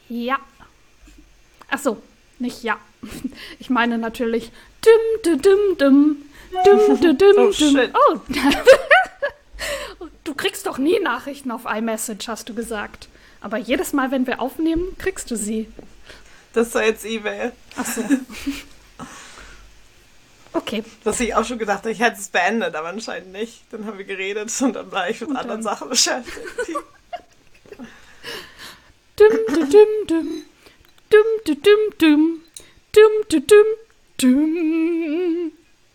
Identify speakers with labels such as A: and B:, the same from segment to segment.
A: Ja. Ach so, nicht ja. Ich meine natürlich dum, dum, dum, dum, dum, dum,
B: Oh,
A: dum.
B: shit.
A: Oh. Du kriegst doch nie Nachrichten auf iMessage, hast du gesagt. Aber jedes Mal, wenn wir aufnehmen, kriegst du sie.
B: Das war jetzt E-Mail.
A: Ach so. Okay.
B: Was ich auch schon gedacht habe, ich hätte es beendet, aber anscheinend nicht. Dann haben wir geredet und dann war ich mit anderen Sachen beschäftigt.
A: Dum, dum, dum, dum. Dum, dum, dum, dum. Dum, dum, dum, dum.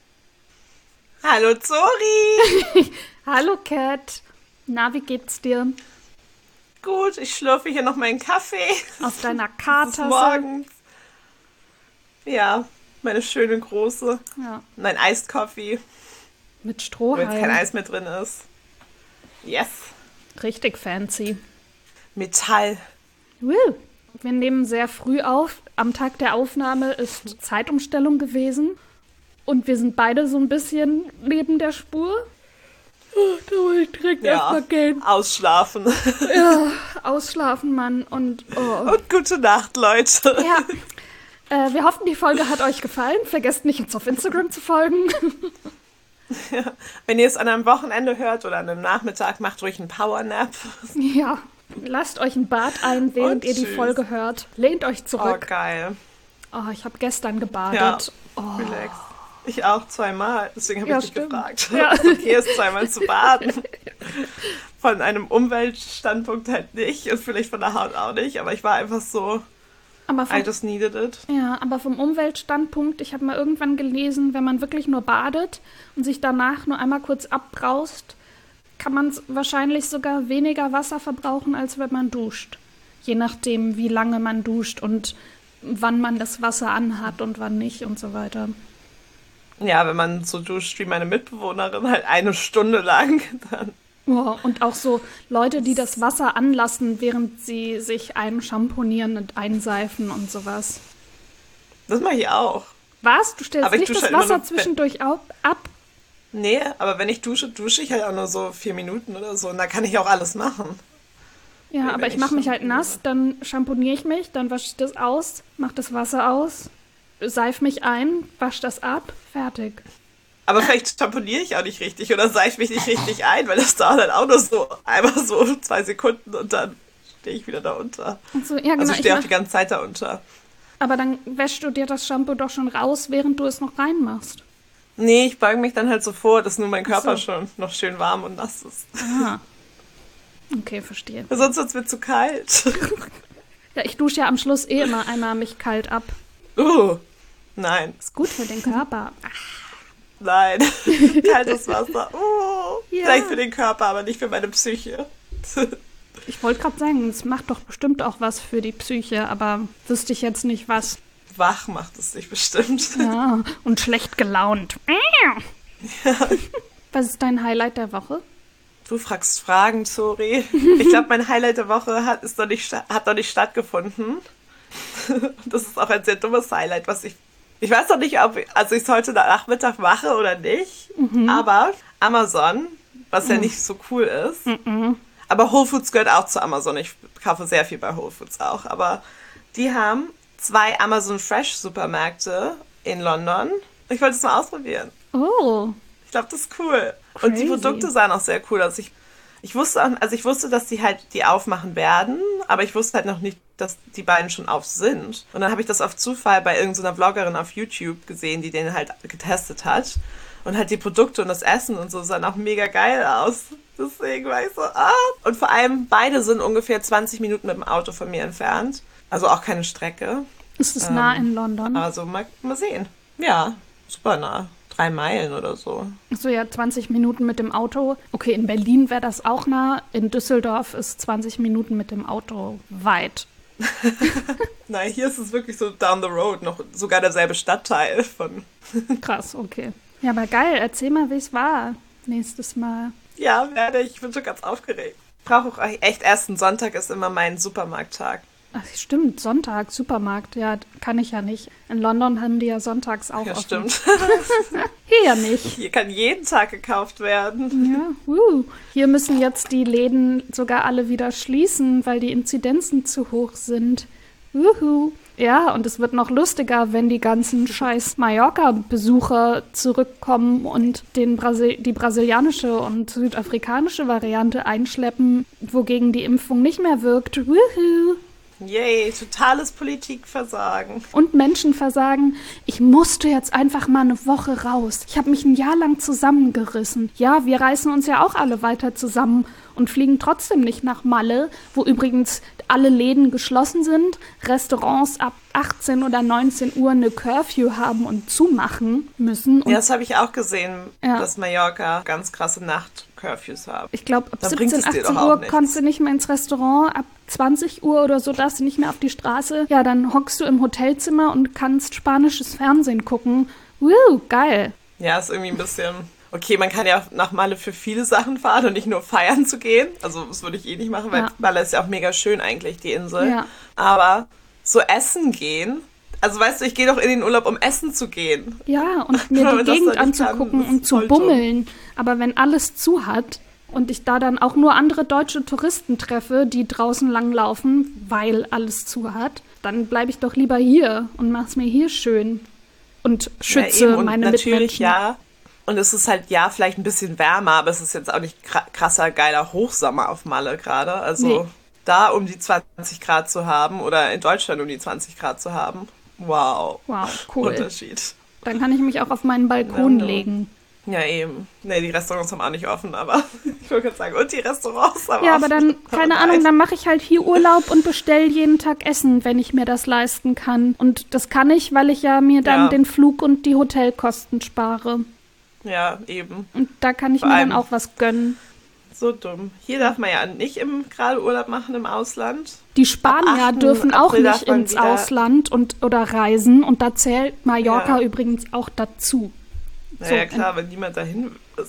B: Hallo Zori!
A: Hallo Cat. Na, wie geht's dir?
B: Gut, ich schlürfe hier noch meinen Kaffee.
A: Aus deiner
B: Es ist
A: Kartasse?
B: morgens. Ja, meine schöne große.
A: Ja,
B: Mein Iced Coffee,
A: mit
B: wo jetzt
A: Strohhalm.
B: kein Eis mehr drin ist. Yes.
A: Richtig fancy.
B: Metall.
A: Woo. Wir nehmen sehr früh auf. Am Tag der Aufnahme ist Zeitumstellung gewesen. Und wir sind beide so ein bisschen neben der Spur. Oh, da muss ich direkt erstmal gehen.
B: Ausschlafen.
A: Ja, ausschlafen, Mann. Und
B: Und gute Nacht, Leute.
A: ja. Wir hoffen, die Folge hat euch gefallen. Vergesst nicht, uns auf Instagram zu folgen.
B: Ja. Wenn ihr es an einem Wochenende hört oder an einem Nachmittag, macht ruhig einen Powernap.
A: Ja. Lasst euch ein Bad ein, während
B: Und
A: ihr die
B: tschüss.
A: Folge hört. Lehnt euch
B: Oh,
A: zurück.
B: geil.
A: Oh, ich habe gestern
B: Ja,
A: gebadet. Oh.
B: relax. Ich auch zweimal, deswegen habe
A: Ja,
B: ich dich
A: stimmt.
B: gefragt,
A: Ja.
B: ob es okay ist, zweimal zu baden. Von einem Umweltstandpunkt halt nicht und vielleicht von der Haut auch nicht, aber ich war einfach so,
A: Aber
B: I just needed it.
A: ja, aber vom Umweltstandpunkt, ich habe mal irgendwann gelesen, wenn man wirklich nur badet und sich danach nur einmal kurz abbraust, kann man wahrscheinlich sogar weniger Wasser verbrauchen, als wenn man duscht. Je nachdem, wie lange man duscht und wann man das Wasser anhat und wann nicht und so weiter.
B: Ja, wenn man so duscht wie meine Mitbewohnerin, halt 1 Stunde lang, dann
A: Ja, und auch so Leute, die das Wasser anlassen, während sie sich einschamponieren und einseifen und sowas.
B: das mache ich auch.
A: Was? Du stellst
B: Aber ich
A: nicht
B: dusche
A: das
B: halt immer
A: Wasser
B: nur-
A: zwischendurch ab?
B: Nee, aber wenn ich dusche, dusche ich halt auch nur so 4 Minuten oder so und da kann ich auch alles machen.
A: Ja,
B: Nee,
A: aber
B: wenn
A: ich
B: ich
A: mache mich halt
B: schamponiere.
A: nass, dann schamponiere ich mich, dann wasche ich das aus, mache das Wasser aus, seife mich ein, wasche das ab, fertig.
B: Aber vielleicht schamponiere ich auch nicht richtig oder seife mich nicht richtig ein, weil das dauert dann auch nur so einmal so 2 Sekunden und dann stehe ich wieder da unter.
A: Und so, ja, genau,
B: Also ich stehe auch
A: mach-
B: die ganze Zeit da unter.
A: aber dann wäschst du dir das Shampoo doch schon raus, während du es noch reinmachst.
B: Nee, ich beuge mich dann halt so vor, dass nur mein Körper
A: Ach so.
B: schon noch schön warm und nass ist.
A: Ah. Okay, verstehe.
B: Weil sonst wird es mir zu kalt.
A: Ja, ich dusche ja am Schluss eh immer einmal mich kalt ab.
B: Nein,
A: Ist gut für den Körper.
B: nein. Kaltes Wasser.
A: Ja.
B: Vielleicht für den Körper, aber nicht für meine Psyche.
A: Ich wollte gerade sagen, es macht doch bestimmt auch was für die Psyche, aber wüsste ich jetzt nicht was.
B: Wach macht es dich bestimmt.
A: Ja, und schlecht gelaunt. Was ist dein Highlight der Woche?
B: Du fragst Fragen, Zori. Ich glaube, mein Highlight der Woche hat noch nicht stattgefunden. Das ist auch ein sehr dummes Highlight, was ich weiß noch nicht, ob ich es heute Nachmittag mache oder nicht, aber Amazon, was ja nicht so cool ist, aber Whole Foods gehört auch zu Amazon. Ich kaufe sehr viel bei Whole Foods auch, aber die haben 2 Amazon Fresh Supermärkte in London. Ich wollte es mal ausprobieren.
A: Oh,
B: Ich glaube, das ist cool. Und die
A: Crazy.
B: Produkte sahen auch sehr cool aus. Ich wusste, dass die halt die aufmachen werden, aber ich wusste halt noch nicht, dass die beiden schon auf sind. Und dann habe ich das auf Zufall bei irgendeiner Vloggerin auf YouTube gesehen, die den halt getestet hat. Und halt die Produkte und das Essen und so sahen auch mega geil aus. Deswegen war ich so, Und vor allem, beide sind ungefähr 20 Minuten mit dem Auto von mir entfernt. Also auch keine Strecke.
A: ist es nah in London?
B: Also mal sehen. Ja, super nah. 3 Meilen oder so.
A: So ja, 20 Minuten mit dem Auto. Okay, in Berlin wäre das auch nah. In Düsseldorf ist 20 Minuten mit dem Auto weit.
B: Nein, hier ist es wirklich so down the road, noch sogar derselbe Stadtteil von.
A: Krass, okay. Ja, aber geil. Erzähl mal, wie es war nächstes Mal.
B: Ja, werde ich. Ich bin schon ganz aufgeregt. Ich brauche auch echt erst einen Sonntag, ist immer mein Supermarkttag.
A: Ach, stimmt, Sonntag, Supermarkt. Ja, kann ich ja nicht. In London haben die ja sonntags auch
B: Ja,
A: offen.
B: stimmt.
A: Hier ja nicht.
B: Hier kann jeden Tag gekauft werden.
A: Ja, Hier müssen jetzt die Läden sogar alle wieder schließen, weil die Inzidenzen zu hoch sind. Wuhu. Ja, und es wird noch lustiger, wenn die ganzen scheiß Mallorca-Besucher zurückkommen und die brasilianische und südafrikanische Variante einschleppen, wogegen die Impfung nicht mehr wirkt. Wuhu.
B: Yay, totales Politikversagen.
A: Und Menschenversagen. Ich musste jetzt einfach mal eine Woche raus. Ich habe mich ein Jahr lang zusammengerissen. Ja, wir reißen uns ja auch alle weiter zusammen und fliegen trotzdem nicht nach Malle, wo übrigens alle Läden geschlossen sind, Restaurants ab 18 oder 19 Uhr eine Curfew haben und zumachen müssen. Und
B: ja, das habe ich auch gesehen, dass Mallorca ganz krasse Nacht-Curfews haben.
A: Ich glaube, ab 17, 18 Uhr konntest du nicht mehr ins Restaurant, ab 20 Uhr oder so darfst du nicht mehr auf die Straße. Ja, dann hockst du im Hotelzimmer und kannst spanisches Fernsehen gucken. Geil.
B: Ja, ist irgendwie ein bisschen... Okay, man kann ja nach Malle für viele Sachen fahren und nicht nur feiern zu gehen. Also das würde ich eh nicht machen, weil Malle ist ja auch mega schön eigentlich, die Insel.
A: Ja.
B: Aber so essen gehen, also weißt du, ich gehe doch in den Urlaub, um essen zu gehen.
A: Ja, und mir die Gegend anzugucken und zu bummeln. Aber wenn alles zu hat und ich da dann auch nur andere deutsche Touristen treffe, die draußen langlaufen, weil alles zu hat, dann bleibe ich doch lieber hier und mach's mir hier schön und schütze
B: und
A: meine Mitmenschen.
B: Ja. Und es ist halt, vielleicht ein bisschen wärmer, aber es ist jetzt auch nicht krasser, geiler Hochsommer auf Malle gerade. Also da um die 20 Grad zu haben oder in Deutschland um die 20 Grad zu haben. Wow.
A: Wow, cool.
B: Unterschied.
A: Dann kann ich mich auch auf meinen Balkon legen.
B: Ja, eben. Nee, die Restaurants haben auch nicht offen, aber ich wollte gerade sagen, und die Restaurants haben
A: Ja,
B: offen.
A: aber dann, keine Ahnung, dann mache ich halt hier Urlaub und bestelle jeden Tag Essen, wenn ich mir das leisten kann. Und das kann ich, weil ich ja mir dann den Flug und die Hotelkosten spare.
B: Ja, eben.
A: Und da kann ich mir dann auch was gönnen.
B: So dumm. Hier darf man ja nicht gerade Urlaub machen im Ausland.
A: Die Spanier dürfen auch nicht ins Ausland oder reisen. Und da zählt Mallorca übrigens auch dazu.
B: Naja, klar, wenn niemand dahin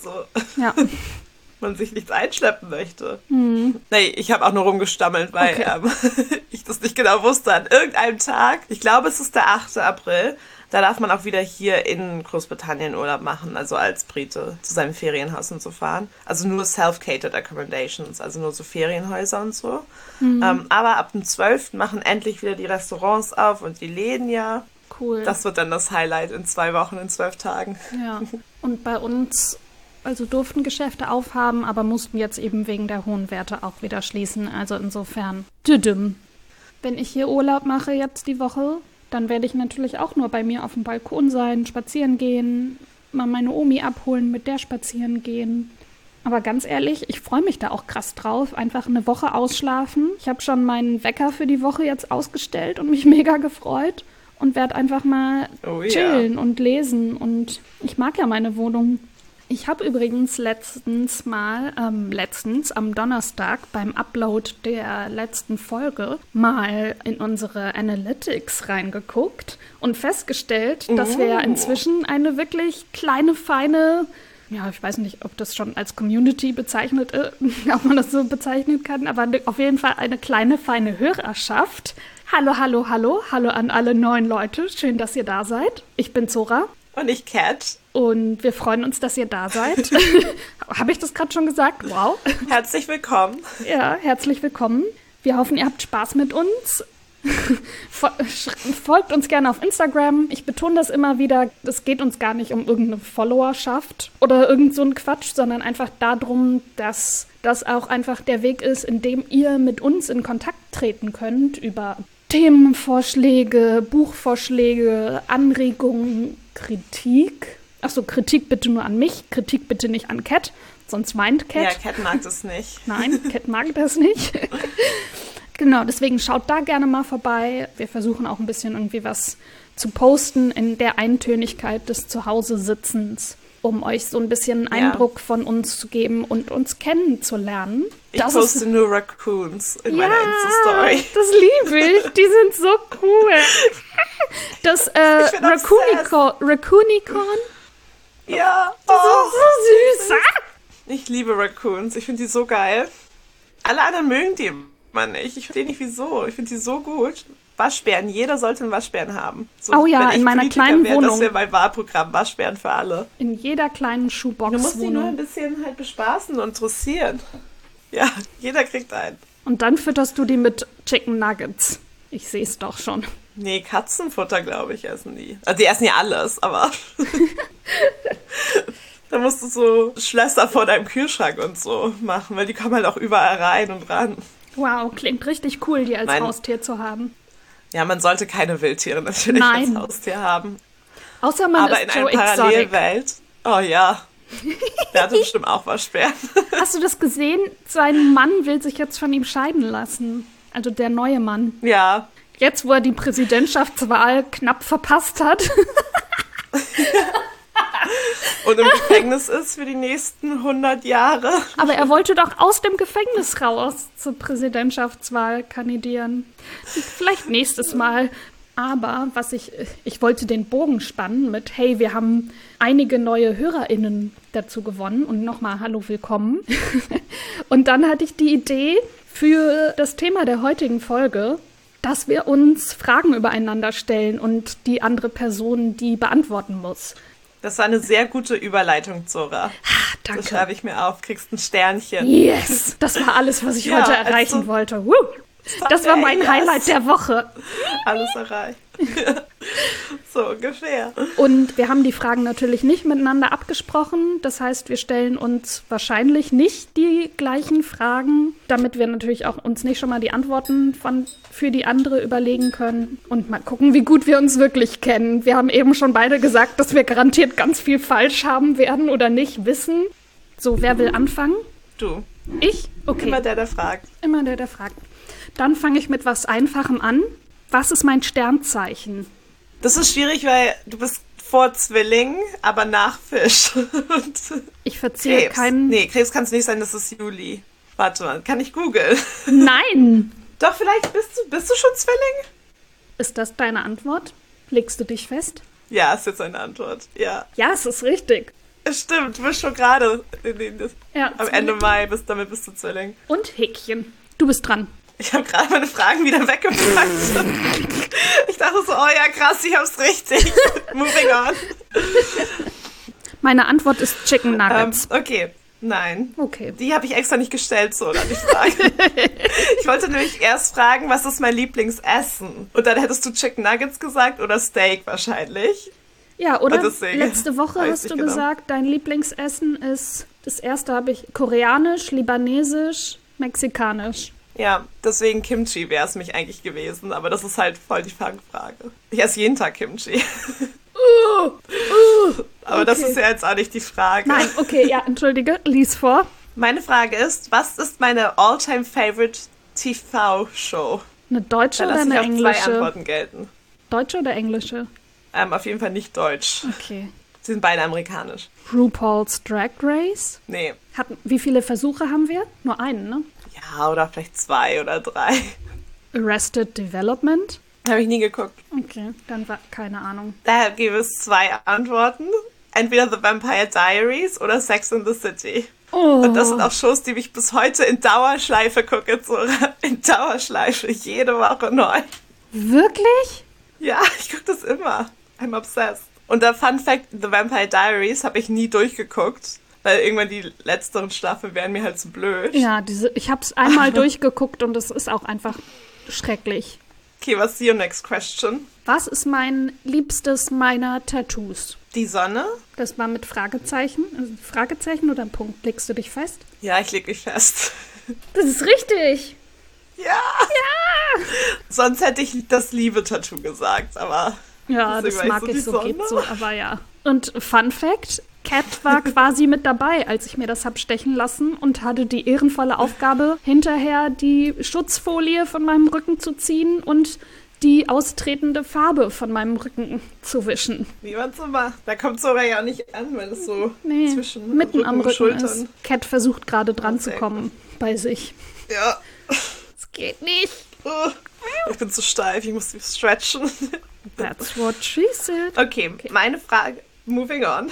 B: man sich nichts einschleppen möchte.
A: Mhm.
B: Nee, ich habe auch nur rumgestammelt, weil ich das nicht genau wusste. An irgendeinem Tag, ich glaube, es ist der 8. April, da darf man auch wieder hier in Großbritannien Urlaub machen, also als Brite zu seinem Ferienhaus und so fahren. Also nur self-catered accommodations, also nur so Ferienhäuser und so.
A: Mhm.
B: Aber ab dem 12. machen endlich wieder die Restaurants auf und die Läden ja.
A: Cool.
B: Das wird dann das Highlight in 2 Wochen, in 12 Tagen.
A: Ja, und bei uns, also durften Geschäfte aufhaben, aber mussten jetzt eben wegen der hohen Werte auch wieder schließen. Also insofern, wenn ich hier Urlaub mache jetzt die Woche, dann werde ich natürlich auch nur bei mir auf dem Balkon sein, spazieren gehen, mal meine Omi abholen, mit der spazieren gehen. Aber ganz ehrlich, ich freue mich da auch krass drauf. Einfach eine Woche ausschlafen. Ich habe schon meinen Wecker für die Woche jetzt ausgestellt und mich mega gefreut. Und werde einfach mal chillen und lesen. Und ich mag ja meine Wohnung. Ich habe übrigens letztens am Donnerstag beim Upload der letzten Folge mal in unsere Analytics reingeguckt und festgestellt, dass wir ja inzwischen eine wirklich kleine, feine, ja, ich weiß nicht, ob das schon als Community bezeichnet ist, ob man das so bezeichnen kann, aber auf jeden Fall eine kleine, feine Hörerschaft. Hallo, hallo, hallo. Hallo an alle neuen Leute. Schön, dass ihr da seid. Ich bin Zora.
B: Und ich Kat.
A: Und wir freuen uns, dass ihr da seid. Habe ich das gerade schon gesagt? Wow.
B: Herzlich willkommen.
A: Ja, herzlich willkommen. Wir hoffen, ihr habt Spaß mit uns. Folgt uns gerne auf Instagram. Ich betone das immer wieder. Es geht uns gar nicht um irgendeine Followerschaft oder irgend so ein Quatsch, sondern einfach darum, dass das auch einfach der Weg ist, in dem ihr mit uns in Kontakt treten könnt über Themenvorschläge, Buchvorschläge, Anregungen, Kritik. Achso, Kritik bitte nur an mich, Kritik bitte nicht an Kat, sonst weint Kat.
B: Ja, Kat mag das nicht.
A: Nein, Kat mag das nicht. Genau, deswegen schaut da gerne mal vorbei. Wir versuchen auch ein bisschen irgendwie was zu posten in der Eintönigkeit des Zuhause-Sitzens, um euch so ein bisschen einen Eindruck von uns zu geben und uns kennenzulernen.
B: Ich poste nur Raccoons in meiner Insta-Story.
A: Das liebe ich. Die sind so cool. Das Raccoonicon.
B: Ja.
A: So süß.
B: Ich liebe Raccoons. Ich finde die so geil. Alle anderen mögen die immer nicht. Ich verstehe nicht, wieso. Ich finde die so gut. Waschbären. Jeder sollte einen Waschbären haben. So,
A: oh ja, in meiner kleinen Wohnung.
B: Das wäre mein Wahlprogramm. Waschbären für alle.
A: In jeder kleinen Schuhbox.
B: Du musst die nur ein bisschen halt bespaßen und dressieren. Ja, jeder kriegt einen.
A: Und dann fütterst du die mit Chicken Nuggets. Ich sehe es doch schon.
B: Nee, Katzenfutter, glaube ich, essen die. Also die essen ja alles, aber da musst du so Schlösser vor deinem Kühlschrank und so machen, weil die kommen halt auch überall rein und ran.
A: Wow, klingt richtig cool, die als Haustier zu haben.
B: Ja, man sollte keine Wildtiere natürlich als Haustier haben.
A: Außer man
B: aber
A: ist
B: in
A: Joe
B: einer
A: Exotic.
B: Parallelwelt. Oh ja. Der hatte bestimmt auch Waschbären.
A: Hast du das gesehen? Sein Mann will sich jetzt von ihm scheiden lassen. Also der neue Mann.
B: Ja.
A: Jetzt, wo er die Präsidentschaftswahl knapp verpasst hat.
B: Und im Gefängnis ist für die nächsten 100 Jahre.
A: Aber er wollte doch aus dem Gefängnis raus zur Präsidentschaftswahl kandidieren. Vielleicht nächstes Mal. Aber ich wollte den Bogen spannen mit, hey, wir haben einige neue HörerInnen dazu gewonnen und nochmal hallo, willkommen. Und dann hatte ich die Idee für das Thema der heutigen Folge, dass wir uns Fragen übereinander stellen und die andere Person die beantworten muss.
B: Das war eine sehr gute Überleitung, Zora.
A: Danke.
B: Das schreibe ich mir auf, kriegst ein Sternchen.
A: Yes, das war alles, was ich heute erreichen wollte. Woo! Das war mein Highlight der Woche.
B: Alles erreicht. So ungefähr.
A: Und wir haben die Fragen natürlich nicht miteinander abgesprochen. Das heißt, wir stellen uns wahrscheinlich nicht die gleichen Fragen, damit wir natürlich auch uns nicht schon mal die Antworten für die andere überlegen können. Und mal gucken, wie gut wir uns wirklich kennen. Wir haben eben schon beide gesagt, dass wir garantiert ganz viel falsch haben werden oder nicht wissen. So, wer will anfangen?
B: Du.
A: Ich? Okay.
B: Immer der fragt.
A: Immer der fragt. Dann fange ich mit was Einfachem an. Was ist mein Sternzeichen?
B: Das ist schwierig, weil du bist vor Zwilling, aber nach Fisch. Und
A: ich verziehe keinen...
B: Nee, Krebs kann es nicht sein, das ist Juli. Warte mal, kann ich googeln?
A: Nein!
B: Doch, vielleicht bist du schon Zwilling?
A: Ist das deine Antwort? Legst du dich fest?
B: Ja, ist jetzt eine Antwort, ja.
A: Ja, es ist richtig.
B: Stimmt, du bist schon gerade am Ende Mai, damit bist du Zwilling.
A: Und Häkchen. Du bist dran.
B: Ich habe gerade meine Fragen wieder weggepackt. Ich dachte so, oh ja, krass, ich hab's richtig. Moving on.
A: Meine Antwort ist Chicken Nuggets.
B: Okay, nein.
A: Okay.
B: Die habe ich extra nicht gestellt, so, die Frage. Ich wollte nämlich erst fragen, was ist mein Lieblingsessen? Und dann hättest du Chicken Nuggets gesagt oder Steak wahrscheinlich.
A: Ja, oder letzte Woche hast du gesagt, dein Lieblingsessen ist, das erste habe ich koreanisch, libanesisch, mexikanisch.
B: Ja, deswegen Kimchi wäre es mich eigentlich gewesen, aber das ist halt voll die Fangfrage. Ich esse jeden Tag Kimchi. Aber okay. Das ist ja jetzt auch nicht die Frage.
A: Nein, okay, ja, entschuldige, lies vor.
B: Meine Frage ist, was ist meine all-time-favorite TV-Show?
A: Eine deutsche oder eine englische?
B: Auf 2 Antworten gelten.
A: Deutsche oder englische?
B: Auf jeden Fall nicht deutsch.
A: Okay.
B: Sie sind beide amerikanisch.
A: RuPaul's Drag Race?
B: Nee.
A: Wie viele Versuche haben wir? Nur einen, ne?
B: Ja, oder vielleicht 2 oder 3.
A: Arrested Development?
B: Habe ich nie geguckt.
A: Okay, dann war keine Ahnung.
B: Daher gäbe es 2 Antworten. Entweder The Vampire Diaries oder Sex and the City.
A: Oh.
B: Und das sind auch Shows, die ich bis heute in Dauerschleife gucke. So in Dauerschleife, jede Woche neu.
A: Wirklich?
B: Ja, ich gucke das immer. I'm obsessed. Und der Fun Fact, The Vampire Diaries habe ich nie durchgeguckt. Weil irgendwann die letzteren Staffeln wären mir halt zu blöd.
A: Ja, ich habe es einmal durchgeguckt und es ist auch einfach schrecklich.
B: Okay, what's your next question?
A: Was ist mein liebstes meiner Tattoos?
B: Die Sonne?
A: Das war mit Fragezeichen. Also Fragezeichen oder ein Punkt? Legst du dich fest?
B: Ja, ich leg mich fest.
A: Das ist richtig.
B: Ja!
A: Ja!
B: Sonst hätte ich das Liebe-Tattoo gesagt, aber...
A: Ja, das mag ich so, geht so, aber ja. Und Fun Fact, Kat war quasi mit dabei, als ich mir das hab stechen lassen und hatte die ehrenvolle Aufgabe, hinterher die Schutzfolie von meinem Rücken zu ziehen und die austretende Farbe von meinem Rücken zu wischen.
B: Wie man so macht. Da kommt es aber ja auch nicht an, weil es so zwischen
A: mitten
B: Rücken
A: am Rücken
B: und Schultern
A: ist. Kat versucht gerade dran zu kommen bei sich.
B: Ja.
A: Es geht nicht.
B: Ich bin zu steif, ich muss mich stretchen.
A: That's what she said.
B: Okay, meine Frage, moving on.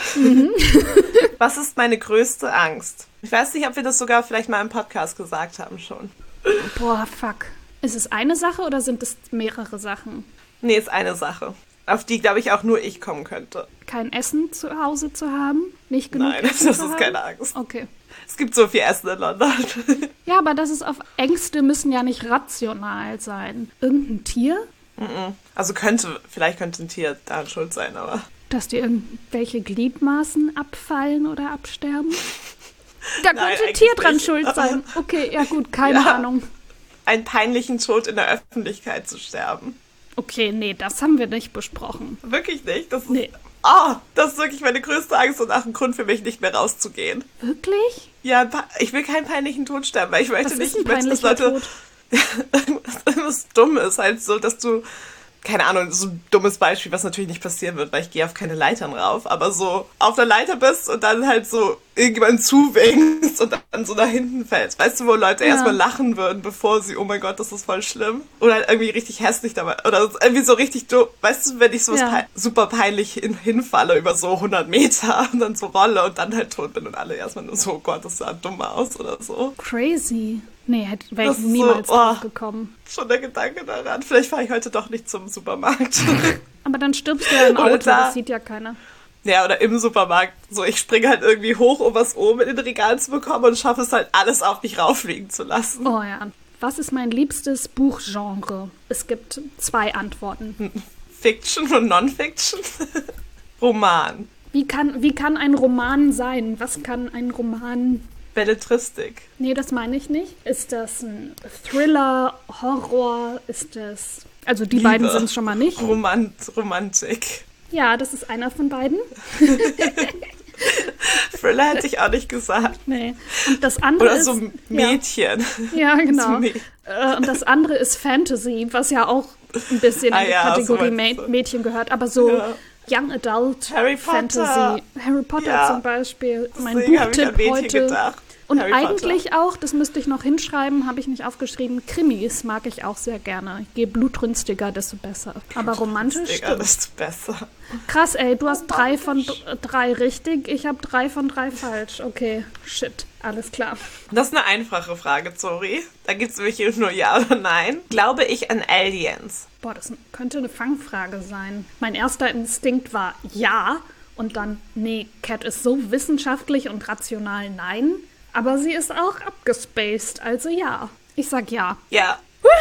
B: Was ist meine größte Angst? Ich weiß nicht, ob wir das sogar vielleicht mal im Podcast gesagt haben schon.
A: Boah, fuck. Ist es eine Sache oder sind es mehrere Sachen?
B: Nee, ist eine Sache. Auf die, glaube ich, auch nur ich kommen könnte.
A: Kein Essen zu Hause zu haben? Nicht genug
B: Nein,
A: Essen
B: das
A: zu
B: ist
A: haben?
B: keine Angst.
A: Okay.
B: Es gibt so viel Essen in London.
A: Ja, aber das ist auf Ängste müssen ja nicht rational sein. Irgendein Tier?
B: Also vielleicht könnte ein Tier daran schuld sein, aber...
A: Dass dir irgendwelche Gliedmaßen abfallen oder absterben? Da
B: Nein,
A: könnte ein Tier dran
B: nicht.
A: schuld sein. Okay, ja gut, keine Ahnung.
B: Einen peinlichen Tod in der Öffentlichkeit zu sterben.
A: Okay, nee, das haben wir nicht besprochen.
B: Wirklich nicht? Das ist,
A: Nee.
B: das ist wirklich meine größte Angst und auch ein Grund für mich, nicht mehr rauszugehen.
A: Wirklich?
B: Ja, ich will keinen peinlichen Tod sterben, weil ich möchte
A: Was
B: nicht,
A: ist ein
B: ich möchte, dass
A: peinlicher
B: Leute...
A: Tod?
B: irgendwas Dummes, halt so, dass du... Keine Ahnung, so ein dummes Beispiel, was natürlich nicht passieren wird, weil ich gehe auf keine Leitern rauf, aber so auf der Leiter bist und dann halt so irgendjemanden zuwinkst und dann so nach hinten fällst. Weißt du, wo Leute erstmal lachen würden, bevor sie, oh mein Gott, das ist voll schlimm. Oder halt irgendwie richtig hässlich dabei. Oder irgendwie so richtig dumm. Weißt du, wenn ich so super peinlich hinfalle über so 100 Meter und dann so rolle und dann halt tot bin und alle erstmal nur so, oh Gott, das sah dumm aus oder so.
A: Crazy. Nee, wäre ich
B: Das ist
A: niemals
B: so,
A: drauf gekommen.
B: Schon der Gedanke daran. Vielleicht fahre ich heute doch nicht zum Supermarkt.
A: Aber dann stirbst du ja im
B: Oder
A: Auto, das sieht ja keiner.
B: Ja, oder im Supermarkt. So, ich springe halt irgendwie hoch, um was oben in den Regalen zu bekommen und schaffe es halt, alles auf mich rauffliegen zu lassen.
A: Oh ja. Was ist mein liebstes Buchgenre? Es gibt 2 Antworten.
B: Fiction und Non-Fiction? Roman.
A: Wie kann ein Roman sein? Was kann ein Roman...
B: Belletristik.
A: Nee, das meine ich nicht. Ist das ein Thriller, Horror? Ist das... Also die
B: Liebe.
A: beiden sind es schon mal nicht.
B: Romantik.
A: Ja, das ist einer von beiden.
B: Thriller hätte ich auch nicht gesagt.
A: Nee. Und das andere
B: Oder
A: ist...
B: so Mädchen.
A: Ja, genau.
B: So
A: Und das andere ist Fantasy, was ja auch ein bisschen in die Kategorie Mädchen gehört. Aber so Young Adult
B: Harry Potter.
A: Fantasy. Harry Potter zum Beispiel. Mein
B: Deswegen habe ich an
A: Buchtipp
B: Mädchen
A: heute.
B: gedacht.
A: Und
B: Harry
A: eigentlich
B: Potter.
A: auch, das müsste ich noch hinschreiben, habe ich nicht aufgeschrieben, Krimis mag ich auch sehr gerne. Je blutrünstiger, desto besser. Aber romantisch
B: Digga,
A: stimmt.
B: desto besser.
A: Krass, ey, du hast 3 von 3 richtig, ich habe 3 von 3 falsch. Okay, shit, alles klar.
B: Das ist eine einfache Frage, Zori. Da gibt es wirklich nur Ja oder Nein. Glaube ich an Aliens?
A: Boah, das könnte eine Fangfrage sein. Mein erster Instinkt war ja und dann, nee, Cat ist so wissenschaftlich und rational, nein. Aber sie ist auch abgespaced, also ja. Ich sag ja.
B: Ja.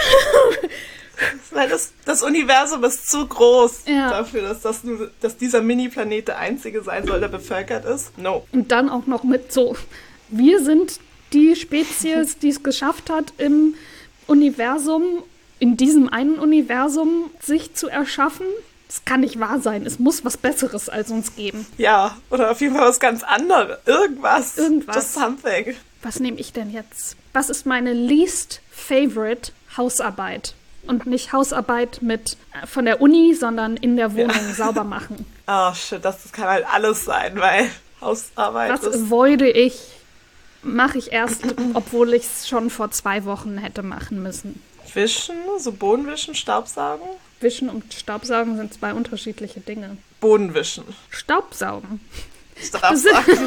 B: Weil das Universum ist zu groß dafür, dass dieser Mini-Planet der einzige sein soll, der bevölkert ist. No.
A: Und dann auch noch mit so, wir sind die Spezies, die es geschafft hat, im Universum, in diesem einen Universum, sich zu erschaffen. Das kann nicht wahr sein. Es muss was Besseres als uns geben.
B: Ja, oder auf jeden Fall was ganz anderes. Irgendwas. Just something.
A: Was nehme ich denn jetzt? Was ist meine least favorite Hausarbeit? Und nicht Hausarbeit von der Uni, sondern in der Wohnung sauber machen.
B: Oh shit, das kann halt alles sein, weil Hausarbeit
A: Was avoide ich, mache ich erst, obwohl ich es schon vor 2 Wochen hätte machen müssen.
B: Wischen, so Bodenwischen, Staubsaugen?
A: Wischen und Staubsaugen sind 2 unterschiedliche Dinge.
B: Bodenwischen.
A: Staubsaugen.
B: Staubsaugen.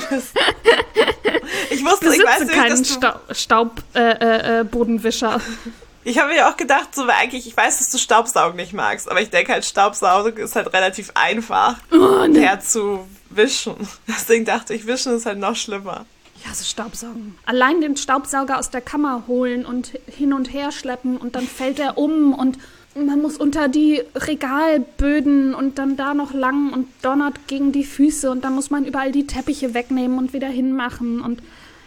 B: Ich weiß nicht,
A: dass du Bodenwischer.
B: Ich habe mir auch gedacht, so, weil eigentlich, ich weiß, dass du Staubsaugen nicht magst, aber ich denke halt, Staubsaugen ist halt relativ einfach herzuwischen. Deswegen dachte ich, Wischen ist halt noch schlimmer.
A: Ja, so Staubsaugen. Allein den Staubsauger aus der Kammer holen und hin und her schleppen und dann fällt er um und man muss unter die Regalböden und dann da noch lang und donnert gegen die Füße und dann muss man überall die Teppiche wegnehmen und wieder hinmachen und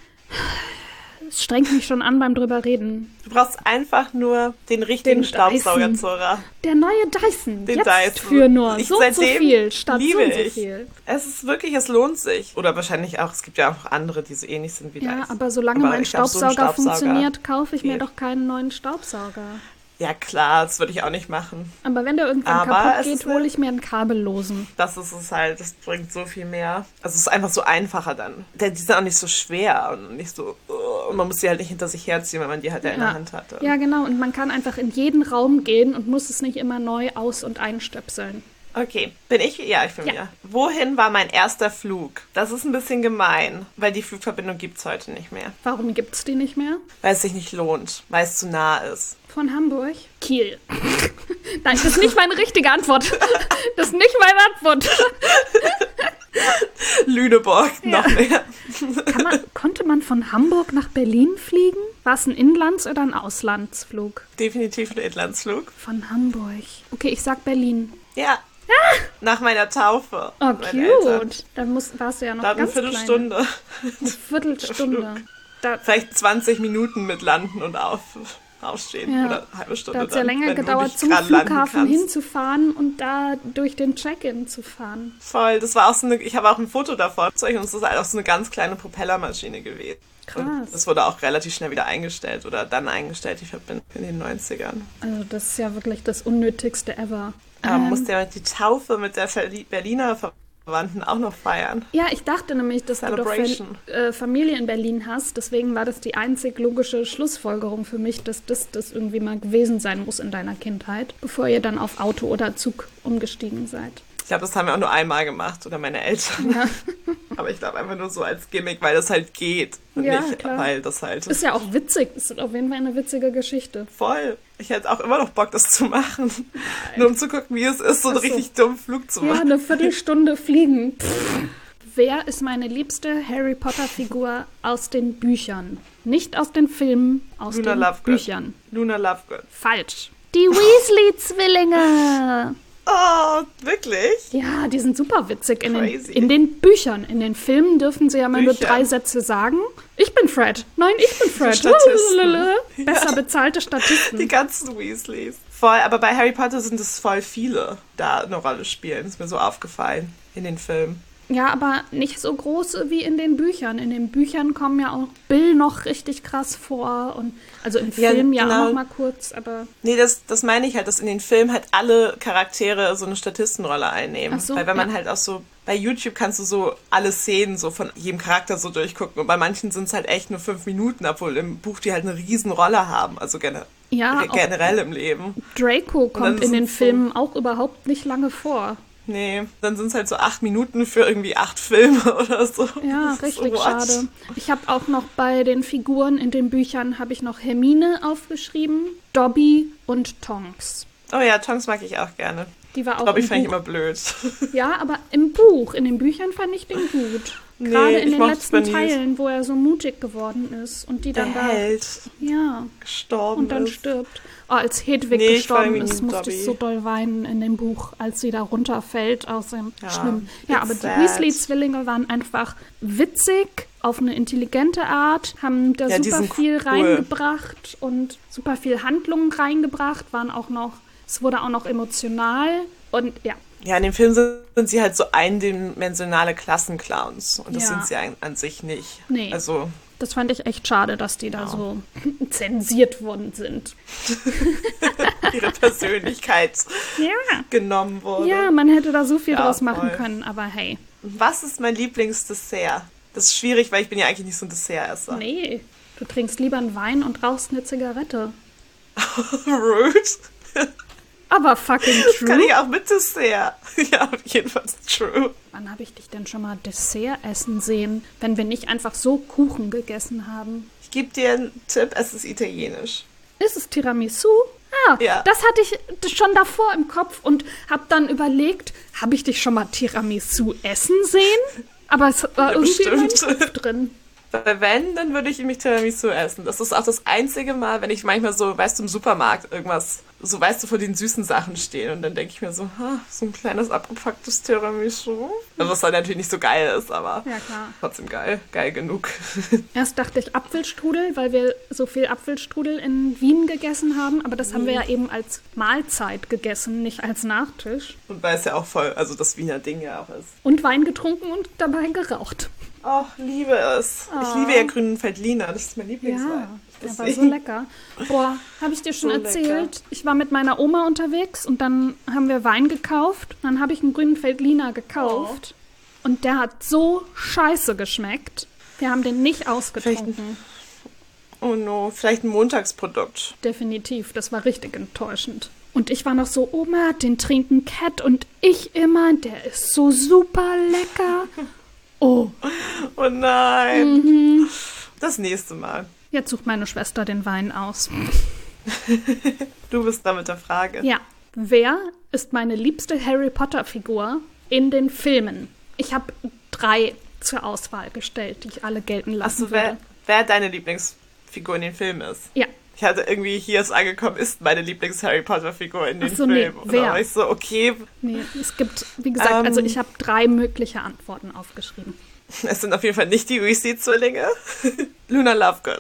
A: es strengt mich schon an beim drüber reden.
B: Du brauchst einfach nur den richtigen Staubsauger, Zora.
A: Der neue Dyson.
B: Den
A: Jetzt
B: Dyson.
A: für nur
B: Ich
A: so und so viel statt so und so
B: ich.
A: viel.
B: Es ist wirklich, es lohnt sich. Oder wahrscheinlich auch, es gibt ja auch andere, die so ähnlich sind wie Dyson.
A: Ja, aber solange mein
B: ich glaub, so ein
A: Staubsauger funktioniert, kaufe ich mir
B: geht.
A: doch keinen neuen Staubsauger.
B: Ja klar, das würde ich auch nicht machen.
A: Aber wenn der irgendwann kaputt geht, hole ich mir einen kabellosen.
B: Das ist es halt, das bringt so viel mehr. Also es ist einfach so einfacher dann. Die sind auch nicht so schwer und nicht so... Und man muss die halt nicht hinter sich herziehen, wenn man die halt in der Hand hat.
A: Ja, genau. Und man kann einfach in jeden Raum gehen und muss es nicht immer neu aus- und einstöpseln.
B: Okay, bin ich? Ja, ich bin wieder. Wohin war mein erster Flug? Das ist ein bisschen gemein, weil die Flugverbindung gibt es heute nicht mehr.
A: Warum gibt's die nicht mehr?
B: Weil es sich nicht lohnt, weil es zu nah ist.
A: Von Hamburg? Kiel. Nein, das ist nicht meine richtige Antwort. Das ist nicht meine Antwort.
B: Lüneburg noch mehr.
A: Konnte man von Hamburg nach Berlin fliegen? War es ein Inlands- oder ein Auslandsflug?
B: Definitiv ein Inlandsflug.
A: Von Hamburg. Okay, ich sag Berlin.
B: Ja. Nach meiner Taufe.
A: Oh, cute. Dann warst du ja noch
B: da
A: ganz
B: eine Viertelstunde.
A: Eine Viertelstunde.
B: Vielleicht 20 Minuten mit Landen und aufstehen.
A: Ja.
B: Oder eine halbe Stunde.
A: Da hat es ja länger gedauert, zum Flughafen hinzufahren und da durch den Check-in zu fahren.
B: Voll. Das war auch so ich habe auch ein Foto davon. Und es ist halt auch so eine ganz kleine Propellermaschine gewesen.
A: Krass.
B: Und das wurde auch relativ schnell wieder eingestellt oder dann eingestellt, ich bin in den 90ern.
A: Also das ist ja wirklich das Unnötigste ever.
B: Musste ja die Taufe mit der Berliner Verwandten auch noch feiern.
A: Ja, ich dachte nämlich, dass du doch Familie in Berlin hast. Deswegen war das die einzig logische Schlussfolgerung für mich, dass das irgendwie mal gewesen sein muss in deiner Kindheit, bevor ihr dann auf Auto oder Zug umgestiegen seid.
B: Ich glaube, das haben wir auch nur einmal gemacht oder meine Eltern. Ja. Aber ich glaube einfach nur so als Gimmick, weil das halt geht. Und
A: ja,
B: nicht,
A: klar.
B: Weil das halt...
A: Ist ja auch witzig. Ist auf jeden Fall eine witzige Geschichte.
B: Voll. Ich hätte auch immer noch Bock, das zu machen. Nur um zu gucken, wie es ist, so einen richtig dummen Flug zu machen.
A: Ja, eine Viertelstunde fliegen. Wer ist meine liebste Harry Potter-Figur aus den Büchern? Nicht aus den Filmen, aus
B: Luna
A: den
B: Lovegood.
A: Büchern.
B: Luna Lovegood.
A: Falsch. Die Weasley-Zwillinge.
B: Oh, wirklich?
A: Ja, die sind super witzig in den Büchern. In den Filmen dürfen sie ja mal nur 3 Sätze sagen. Ich bin Fred. Nein, ich bin Fred. Besser bezahlte Statisten.
B: Die ganzen Weasleys. Voll, aber bei Harry Potter sind es voll viele, da eine Rolle spielen. Ist mir so aufgefallen in den Filmen.
A: Ja, aber nicht so große wie in den Büchern. In den Büchern kommen ja auch Bill noch richtig krass vor. Und also im Film ja auch noch mal kurz, aber...
B: Nee, das meine ich halt, dass in den Filmen halt alle Charaktere so eine Statistenrolle einnehmen.
A: Ach so,
B: weil wenn man halt auch so... Bei YouTube kannst du so alle Szenen so von jedem Charakter so durchgucken. Und bei manchen sind es halt echt nur 5 Minuten, obwohl im Buch die halt eine riesen Rolle haben. Also generell im Leben.
A: Draco kommt in den Filmen auch überhaupt nicht lange vor.
B: Nee, dann sind es halt so 8 Minuten für irgendwie 8 Filme oder so.
A: Ja, richtig so schade. Ich habe auch noch bei den Figuren in den Büchern habe ich noch Hermine aufgeschrieben, Dobby und Tonks.
B: Oh ja, Tonks mag ich auch gerne.
A: Die war auch
B: Dobby fand ich immer blöd.
A: Ja, aber im Buch, in den Büchern fand ich den gut. Gerade in den letzten Teilen, wo er so mutig geworden ist und die dann
B: gestorben
A: und dann stirbt. Oh, als Hedwig gestorben ist, musste ich so doll weinen in dem Buch, als sie da runterfällt aus dem Schwimmen. Ja, aber die Weasley-Zwillinge waren einfach witzig, auf eine intelligente Art, haben da super viel reingebracht und super viel Handlungen reingebracht, es wurde auch noch emotional und ja.
B: Ja, in dem Film sind sie halt so eindimensionale Klassenclowns und das sind sie an sich nicht.
A: Nee.
B: Also
A: das fand ich echt schade, dass die da so zensiert worden sind.
B: Ihre Persönlichkeit genommen wurde.
A: Ja, man hätte da so viel draus machen können, aber hey.
B: Was ist mein Lieblingsdessert? Das ist schwierig, weil ich bin ja eigentlich nicht so ein Dessertesser.
A: Nee, du trinkst lieber einen Wein und rauchst eine Zigarette.
B: Rude.
A: Aber fucking true.
B: Das kann ich auch mit Dessert. Ja, jedenfalls true.
A: Wann habe ich dich denn schon mal Dessert essen sehen, wenn wir nicht einfach so Kuchen gegessen haben?
B: Ich gebe dir einen Tipp, es ist italienisch.
A: Ist es Tiramisu? Ja. Das hatte ich schon davor im Kopf und habe dann überlegt, habe ich dich schon mal Tiramisu essen sehen? Aber es war irgendwie in meinem Kopf drin.
B: Weil wenn, dann würde ich nämlich Tiramisu essen. Das ist auch das einzige Mal, wenn ich manchmal so, weißt du, im Supermarkt irgendwas, so weißt du, vor den süßen Sachen stehen und dann denke ich mir so, so ein kleines abgepacktes Tiramisu. Also was dann natürlich nicht so geil ist, aber trotzdem geil. Geil genug.
A: Erst dachte ich Apfelstrudel, weil wir so viel Apfelstrudel in Wien gegessen haben, aber das haben wir ja eben als Mahlzeit gegessen, nicht als Nachtisch.
B: Und weil es ja auch voll, also das Wiener Ding ja auch ist.
A: Und Wein getrunken und dabei geraucht.
B: Oh, liebe es. Ich liebe ja grünen Veltliner, das ist mein Lieblingswein.
A: Ja, der war so lecker. Boah, habe ich dir schon erzählt? Lecker. Ich war mit meiner Oma unterwegs und dann haben wir Wein gekauft. Dann habe ich einen grünen Veltliner gekauft. Und der hat so scheiße geschmeckt. Wir haben den nicht ausgetrunken.
B: Oh no, vielleicht ein Montagsprodukt.
A: Definitiv, das war richtig enttäuschend. Und ich war noch so, Oma, den trinken Cat und ich immer. Der ist so super lecker. Oh
B: nein. Das nächste Mal.
A: Jetzt sucht meine Schwester den Wein aus.
B: Du bist da mit der Frage.
A: Ja. Wer ist meine liebste Harry Potter Figur in den Filmen? Ich habe 3 zur Auswahl gestellt, die ich alle gelten lassen
B: Achso,
A: würde.
B: wer deine Lieblingsfigur in den Filmen ist?
A: Ja.
B: Ich hatte irgendwie, hier ist angekommen, ist meine Lieblings-Harry Potter-Figur in den
A: Ach so, nee,
B: Filmen. Und
A: wer?
B: da war ich so, okay.
A: Nee, es gibt, wie gesagt, also ich habe 3 mögliche Antworten aufgeschrieben.
B: Es sind auf jeden Fall nicht die Weasley-Zwillinge. Luna Lovegood.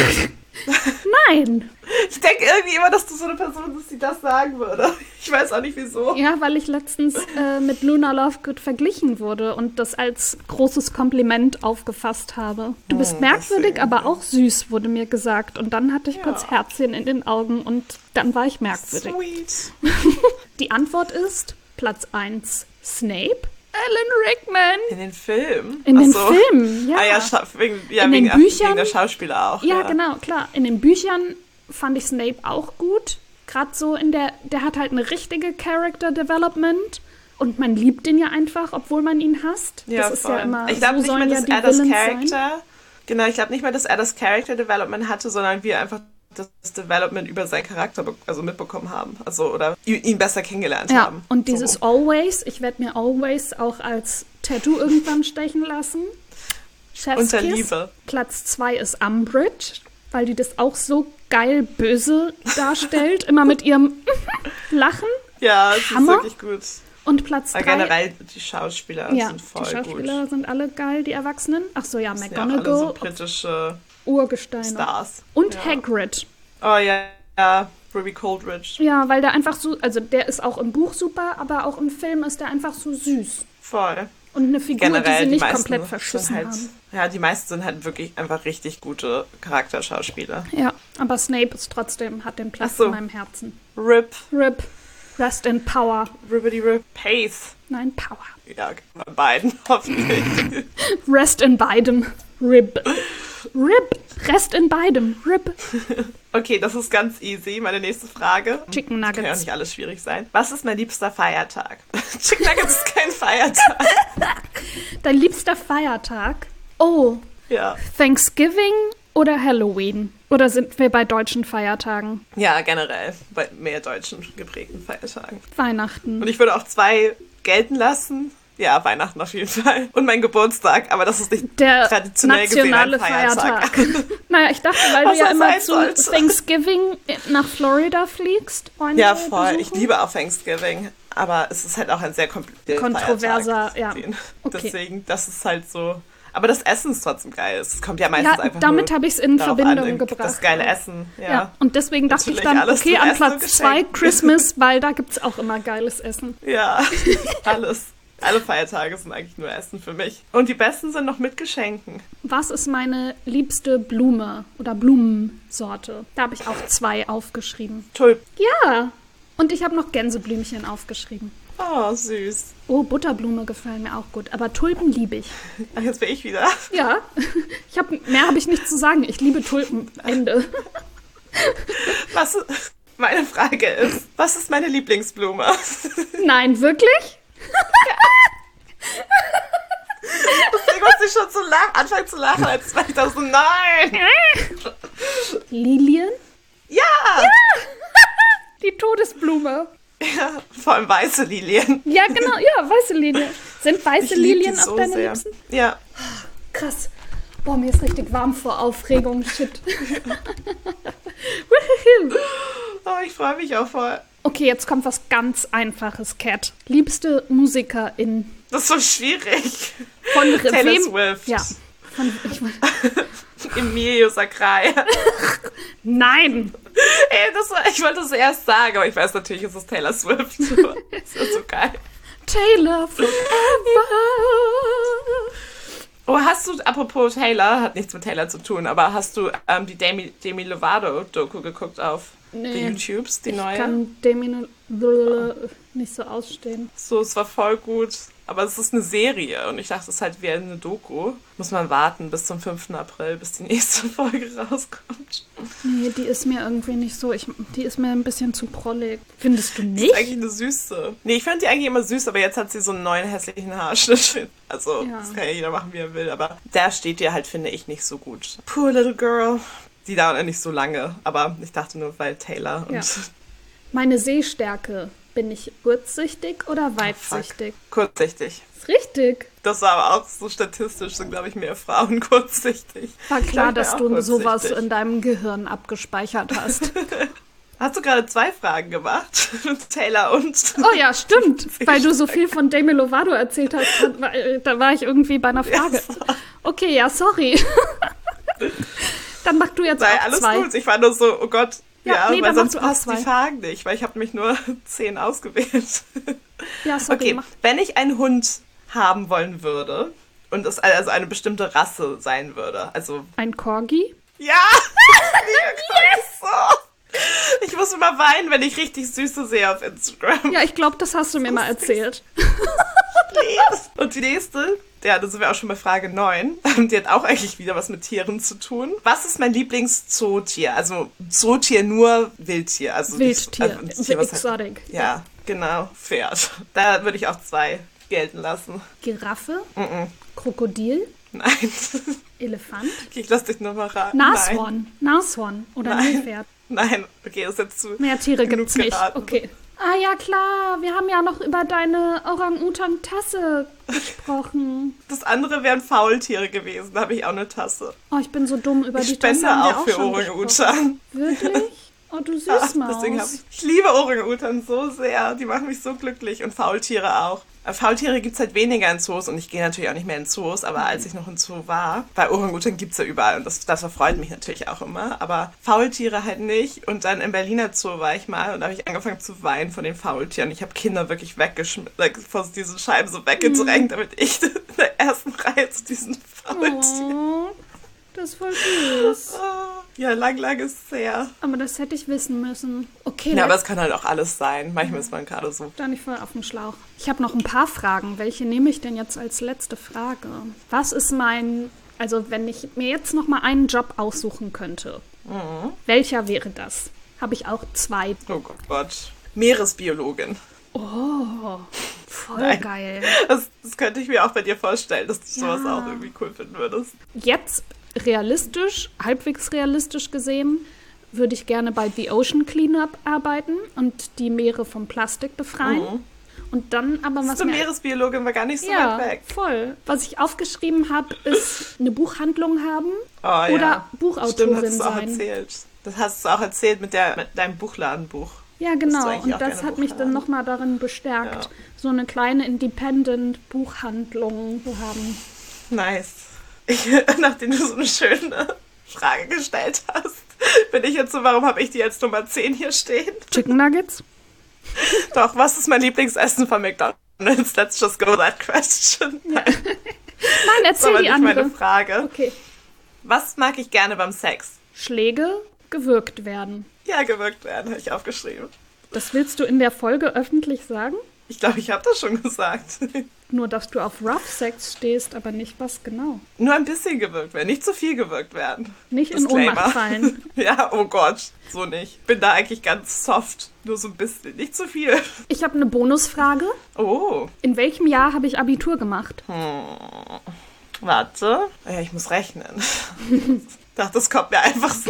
A: Nein!
B: Ich denke irgendwie immer, dass du so eine Person bist, die das sagen würde. Ich weiß auch nicht, wieso.
A: Ja, weil ich letztens mit Luna Lovegood verglichen wurde und das als großes Kompliment aufgefasst habe. Du bist merkwürdig,
B: deswegen.
A: aber auch süß, wurde mir gesagt. Und dann hatte ich kurz Herzchen in den Augen und dann war ich merkwürdig.
B: Sweet.
A: Die Antwort ist Platz 1 Snape. Alan Rickman.
B: In den Filmen?
A: In den
B: Ach so.
A: Filmen, ja.
B: Ah ja,
A: In den Büchern-
B: wegen der Schauspieler auch.
A: Ja, genau, klar. In den Büchern fand ich Snape auch gut. Gerade so der hat halt eine richtige Character Development und man liebt ihn ja einfach, obwohl man ihn hasst.
B: Ja,
A: das ist
B: voll.
A: ja immer,
B: ich glaube
A: so
B: nicht
A: sollen
B: mal,
A: ja
B: dass
A: die
B: er das
A: Villains sein.
B: Character, genau, ich glaube nicht mal, dass er das Character Development hatte, sondern wir einfach das Development über seinen Charakter mitbekommen haben. Also, oder ihn besser kennengelernt
A: Ja,
B: haben.
A: und dieses
B: So.
A: Always, ich werde mir Always auch als Tattoo irgendwann stechen lassen.
B: Unter
A: Chefskiss.
B: Liebe.
A: Platz 2 ist Umbridge, weil die das auch so geil böse darstellt, immer mit ihrem Lachen.
B: Ja, es ist
A: Hammer.
B: wirklich gut.
A: Und Platz 3...
B: Aber generell, die Schauspieler
A: Ja,
B: sind voll
A: die Schauspieler
B: gut.
A: sind alle geil, die Erwachsenen. Ach so, ja,
B: Das sind ja auch alle
A: McGonagall,
B: so britische
A: Urgesteine.
B: Stars.
A: Und
B: Ja.
A: Hagrid.
B: Oh ja, Ruby Coldridge.
A: Ja, weil der einfach so, also der ist auch im Buch super, aber auch im Film ist der einfach so süß.
B: Voll.
A: Und eine Figur,
B: Generell,
A: die sie
B: die
A: nicht
B: meisten
A: komplett
B: sind
A: verschissen
B: halt,
A: haben.
B: ja, die meisten sind halt wirklich einfach richtig gute Charakterschauspieler.
A: Ja, aber Snape ist trotzdem, hat den Platz
B: Ach so.
A: in meinem Herzen.
B: Rip,
A: Rip, Rest in Power.
B: Ribbity Rip, Pace.
A: Nein, Power.
B: Ja, bei beiden, hoffentlich.
A: Rest in beidem. Rip. Rip. Rest in beidem. Rip.
B: Okay, das ist ganz easy. Meine nächste Frage.
A: Chicken
B: Kann ja auch
A: Nuggets.
B: nicht alles schwierig sein. Was ist mein liebster Feiertag? Chicken Nuggets ist kein Feiertag.
A: Dein liebster Feiertag? Oh,
B: Ja.
A: Thanksgiving oder Halloween? Oder sind wir bei deutschen Feiertagen?
B: Ja, generell. Bei mehr deutschen geprägten Feiertagen.
A: Weihnachten.
B: Und ich würde auch 2 gelten lassen. Ja, Weihnachten auf jeden Fall. Und mein Geburtstag, aber das ist nicht
A: Der
B: traditionell gesehen ein
A: nationale
B: Feiertag.
A: Naja, ich dachte, weil
B: Was
A: du ja
B: das
A: immer
B: sein
A: zu
B: sollte.
A: Thanksgiving nach Florida fliegst. Freunde
B: Ja, voll. Ich
A: besuchen.
B: liebe auch Thanksgiving. Aber es ist halt auch ein sehr komplizierter
A: Kontroverser,
B: Feiertag.
A: ja.
B: Okay.
A: Okay.
B: Deswegen, das ist halt so. Aber das Essen ist trotzdem geil. Es kommt ja meistens
A: Ja,
B: einfach
A: damit
B: nur
A: habe ich es in
B: darauf
A: Verbindung
B: an,
A: gebracht.
B: das geile Essen. Ja.
A: Ja, und deswegen dachte ich
B: Natürlich
A: dann,
B: alles
A: okay,
B: zum
A: an
B: Essen und
A: Platz 2
B: Geschenken.
A: Christmas, weil da gibt es auch immer geiles Essen.
B: Ja, alles. Alle Feiertage sind eigentlich nur Essen für mich. Und die besten sind noch mit Geschenken.
A: Was ist meine liebste Blume oder Blumensorte? Da habe ich auch 2 aufgeschrieben.
B: Tulpen.
A: Ja, und ich habe noch Gänseblümchen aufgeschrieben.
B: Oh, süß.
A: Oh, Butterblume gefallen mir auch gut, aber Tulpen liebe ich.
B: Ach, jetzt bin ich wieder.
A: Ja, mehr habe ich nicht zu sagen. Ich liebe Tulpen. Ende.
B: Meine Frage ist, was ist meine Lieblingsblume?
A: Nein, wirklich?
B: Deswegen musste ich schon anfangen zu lachen, als ich dachte so, nein!
A: Lilien?
B: Ja!
A: Die Todesblume.
B: Ja, vor allem weiße Lilien.
A: Ja, genau, ja, weiße Lilien. Sind weiße
B: Ich lieb die
A: Lilien auch
B: so
A: deine
B: sehr.
A: Liebsten?
B: Ja.
A: Krass. Boah, mir ist richtig warm vor Aufregung. Shit. Woohoo.
B: Oh, ich freue mich auch voll.
A: Okay, jetzt kommt was ganz Einfaches, Cat. Liebste Musikerin
B: Das ist so schwierig.
A: von
B: Taylor
A: wem?
B: Swift.
A: Ja.
B: Emilio Sacrai.
A: Nein.
B: Ey, ich wollte es erst sagen, aber ich weiß natürlich, es ist Taylor Swift. Das ist so geil.
A: Taylor forever.
B: Oh, hast du, apropos Taylor, hat nichts mit Taylor zu tun, aber hast du die Demi Lovato-Doku geguckt auf den YouTubes, die neue?
A: Ich kann Demi nicht so ausstehen.
B: So, es war voll gut. Aber es ist eine Serie und ich dachte, es ist halt wie eine Doku. Muss man warten bis zum 5. April, bis die nächste Folge rauskommt.
A: Nee, die ist mir irgendwie nicht so. Die ist mir ein bisschen zu prollig. Findest du
B: Die
A: nicht?
B: ist eigentlich eine Süße. Nee, ich fand die eigentlich immer süß, aber jetzt hat sie so einen neuen hässlichen Haarschnitt. Also,
A: Ja.
B: das kann ja jeder machen, wie er will. Aber der steht dir halt, finde ich, nicht so gut. Poor little girl. Die dauert ja nicht so lange. Aber ich dachte nur, weil Taylor und...
A: Ja. Meine Sehstärke Bin ich kurzsichtig oder weitsichtig?
B: Kurzsichtig.
A: Ist richtig.
B: Das war aber auch so statistisch, sind, glaube ich, mehr Frauen kurzsichtig.
A: War klar, dass du sowas
B: kurzsichtig.
A: in deinem Gehirn abgespeichert hast.
B: Hast du gerade 2 Fragen gemacht? Taylor und...
A: Oh ja, stimmt. Weil du so viel von Demi Lovato erzählt hast, da war ich irgendwie bei einer Frage. Okay, ja, sorry. Dann mach du jetzt
B: Nein,
A: auch
B: alles
A: 2.
B: gut. Ich war nur so, oh Gott. Ja,
A: nee,
B: weil
A: dann
B: sonst
A: machst du auch
B: passt
A: 2.
B: die Fragen nicht, weil ich habe mich nur 10 ausgewählt.
A: Ja, sorry.
B: Okay, wenn ich einen Hund haben wollen würde und es also eine bestimmte Rasse sein würde, also...
A: Ein Corgi?
B: Ja! Yes! So. Ich muss immer weinen, wenn ich richtig Süße sehe auf Instagram.
A: Ja, ich glaube, das hast du mir mal erzählt.
B: Und die nächste, ja, da sind wir auch schon bei Frage 9. Die hat auch eigentlich wieder was mit Tieren zu tun. Was ist mein Lieblingszootier? Also Zootier nur Wildtier. Also
A: Wildtier,
B: ein Tier, was
A: Exotic.
B: ja, genau, Pferd. Da würde ich auch 2 gelten lassen.
A: Giraffe? Krokodil?
B: Nein.
A: Elefant?
B: Okay, ich lass dich nur mal raten.
A: Nashorn? Nashorn oder Nilpferd?
B: Nein, okay, das ist jetzt zu...
A: Mehr Tiere
B: genug
A: gibt's nicht.
B: geraten.
A: Okay. Ah ja, klar. Wir haben ja noch über deine Orang-Utan-Tasse gesprochen.
B: Das andere wären Faultiere gewesen, da habe ich auch eine Tasse.
A: Oh, ich bin so dumm. Über
B: Ich
A: die Tasse
B: spende
A: haben wir
B: auch
A: auch
B: für
A: schon
B: Orang-Utan.
A: Wirklich? Oh, du
B: Ja,
A: Süßmaus.
B: deswegen ich liebe Orang-Utan so sehr. Die machen mich so glücklich. Und Faultiere auch. Faultiere gibt es halt weniger in Zoos und ich gehe natürlich auch nicht mehr in Zoos, aber als ich noch in Zoo war, bei Orang-Utan gibt es ja überall und das erfreut mich natürlich auch immer, aber Faultiere halt nicht. Und dann im Berliner Zoo war ich mal und da habe ich angefangen zu weinen von den Faultieren. Ich habe Kinder wirklich vor diesen Scheiben so weggedrängt, damit ich in der ersten Reihe zu diesen Faultieren...
A: Oh, das ist voll süß.
B: Ja, lang ist es her.
A: Aber das hätte ich wissen müssen. Okay,
B: Ja, aber es kann halt auch alles sein. Manchmal ist man gerade so.
A: da nicht voll auf dem Schlauch. Ich habe noch ein paar Fragen. Welche nehme ich denn jetzt als letzte Frage? Was ist also wenn ich mir jetzt noch mal einen Job aussuchen könnte, welcher wäre das? Habe ich auch 2.
B: Oh Gott. Meeresbiologin.
A: Oh, voll
B: Nein.
A: geil.
B: Das könnte ich mir auch bei dir vorstellen, dass du
A: Ja.
B: sowas auch irgendwie cool finden würdest.
A: Jetzt halbwegs realistisch gesehen, würde ich gerne bei The Ocean Cleanup arbeiten und die Meere vom Plastik befreien. Und dann aber was
B: So, Meeresbiologin war gar nicht so weit weg.
A: voll. Was ich aufgeschrieben habe, ist eine Buchhandlung haben
B: Oh,
A: oder
B: ja.
A: Buchautorin
B: Stimmt, hast du auch
A: sein.
B: erzählt. Das hast du auch erzählt mit deinem Buchladenbuch.
A: Ja,
B: Dass du
A: genau.
B: eigentlich
A: Und
B: auch
A: das
B: gerne
A: hat mich dann
B: Buchladen.
A: nochmal darin bestärkt,
B: Ja.
A: so eine kleine Independent-Buchhandlung zu haben.
B: Nice. Nachdem du so eine schöne Frage gestellt hast, bin ich jetzt so, warum habe ich die als Nummer 10 hier stehen?
A: Chicken Nuggets?
B: Doch, was ist mein Lieblingsessen von McDonald's? Let's just go that question.
A: Nein,
B: Das ist aber
A: erzähl die
B: nicht meine
A: andere.
B: Frage.
A: Okay.
B: Was mag ich gerne beim Sex?
A: Schläge gewürgt werden.
B: Ja, gewirkt werden, habe ich aufgeschrieben.
A: Das willst du in der Folge öffentlich sagen?
B: Ich glaube, ich habe das schon gesagt.
A: Nur, dass du auf Rough Sex stehst, aber nicht was genau.
B: Nur ein bisschen gewirkt werden, nicht zu viel gewirkt werden.
A: Nicht in
B: Disclaimer.
A: Ohnmacht fallen.
B: Ja, oh Gott, so nicht. Bin da eigentlich ganz soft, nur so ein bisschen, nicht zu viel.
A: Ich habe eine Bonusfrage.
B: Oh,
A: In welchem Jahr habe ich Abitur gemacht?
B: warte. Ja, ich muss rechnen. Ich dachte, das kommt mir einfach so.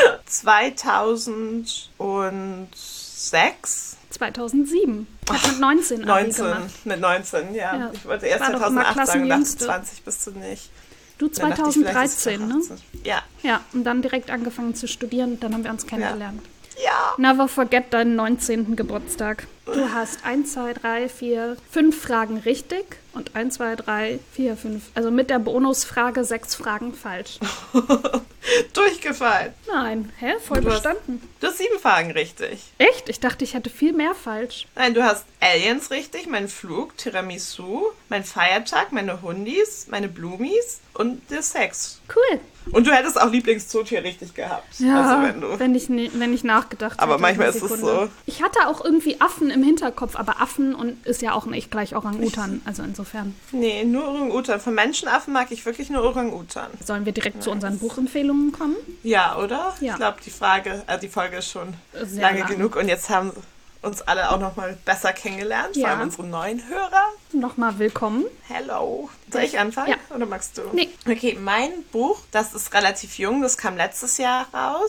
B: 2006?
A: 2007. Ich habe mit 19 Abi
B: 19,
A: gemacht.
B: mit 19, ja.
A: Ja.
B: Ich wollte erst
A: War doch immer
B: 2008 sagen, dachte
A: Klassenjüngste.
B: 20 bist du nicht.
A: Du
B: Dann dachte ich, vielleicht ist es
A: 2013, ne?
B: 18. Ja.
A: Ja, und dann direkt angefangen zu studieren. Dann haben wir uns kennengelernt.
B: Ja.
A: Never forget deinen 19. Geburtstag. Du hast 1, 2, 3, 4, 5 Fragen richtig und 1, 2, 3, 4, 5. Also mit der Bonusfrage 6 Fragen falsch.
B: Durchgefallen.
A: Nein, voll
B: Du hast-
A: bestanden.
B: Du hast 7 Fragen richtig.
A: Echt? Ich dachte, ich hätte viel mehr falsch.
B: Nein, du hast Aliens richtig, mein Flug, Tiramisu, mein Feiertag, meine Hundis, meine Blumis und der Sex.
A: Cool.
B: Und du hättest auch Lieblingszootier richtig gehabt.
A: Ja,
B: Also wenn du...
A: wenn ich nachgedacht
B: Aber
A: hätte.
B: manchmal
A: eine
B: ist es
A: Sekunde.
B: so.
A: Ich hatte auch irgendwie Affen im Hinterkopf, aber Affen und ist ja auch nicht gleich Orang-Utan. Also insofern.
B: Nee, nur Orang-Utan. Von Menschenaffen mag ich wirklich nur Orang-Utan.
A: Sollen wir direkt zu unseren Buchempfehlungen kommen?
B: Ja, oder?
A: Ja.
B: Ich glaube, die Folge ist schon
A: Sehr
B: lange
A: lang.
B: genug und jetzt haben uns alle auch noch mal besser kennengelernt, vor
A: Ja.
B: allem unsere neuen Hörer.
A: Nochmal willkommen.
B: Hello. Soll ich anfangen?
A: Ja.
B: Oder magst du?
A: Nee.
B: Okay, mein Buch, das ist relativ jung, das kam letztes Jahr raus.